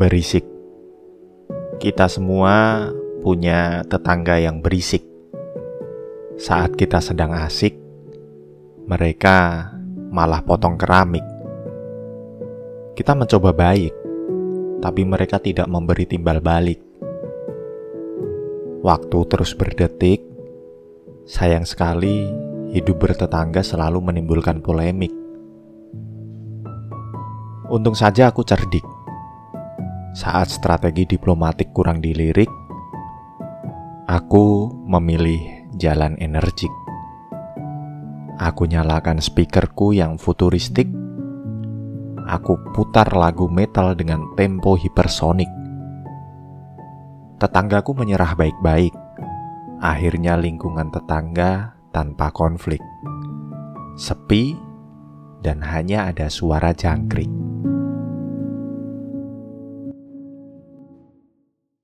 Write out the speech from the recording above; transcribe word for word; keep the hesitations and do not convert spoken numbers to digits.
Berisik. Kita semua punya tetangga yang berisik. Saat kita sedang asik, mereka malah potong keramik. Kita mencoba baik, tapi mereka tidak memberi timbal balik. Waktu terus berdetik. Sayang sekali, hidup bertetangga selalu menimbulkan polemik. Untung saja aku cerdik. Saat strategi diplomatik kurang dilirik, aku memilih jalan energik. Aku nyalakan speakerku yang futuristik. Aku putar lagu metal dengan tempo hipersonik. Tetanggaku menyerah baik-baik. Akhirnya lingkungan tetangga tanpa konflik. Sepi dan hanya ada suara jangkrik.